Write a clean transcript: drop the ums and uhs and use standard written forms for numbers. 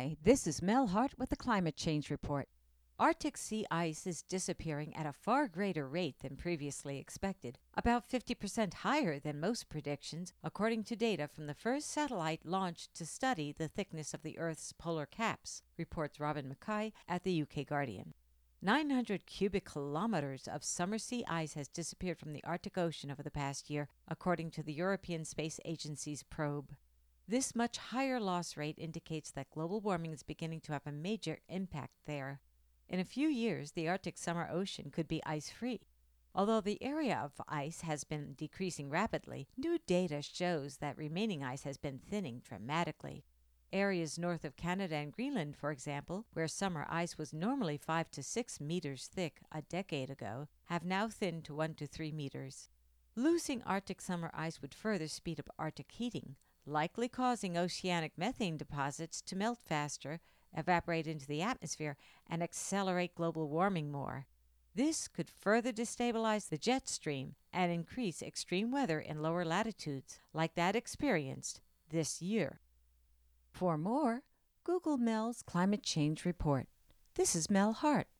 Hi, this is Mel Hart with the Climate Change Report. Arctic sea ice is disappearing at a far greater rate than previously expected, about 50% higher than most predictions, according to data from the first satellite launched to study the thickness of the Earth's polar caps, reports Robin Mackay at the UK Guardian. 900 cubic kilometers of summer sea ice has disappeared from the Arctic Ocean over the past year, according to the European Space Agency's probe. This much higher loss rate indicates that global warming is beginning to have a major impact there. In a few years, the Arctic summer ocean could be ice-free. Although the area of ice has been decreasing rapidly, new data shows that remaining ice has been thinning dramatically. Areas north of Canada and Greenland, for example, where summer ice was normally 5 to 6 meters thick a decade ago, have now thinned to 1 to 3 meters. Losing Arctic summer ice would further speed up Arctic heating, likely causing oceanic methane deposits to melt faster, evaporate into the atmosphere, and accelerate global warming more. This could further destabilize the jet stream and increase extreme weather in lower latitudes, like that experienced this year. For more, Google Mel's Climate Change Report. This is Mel Hart.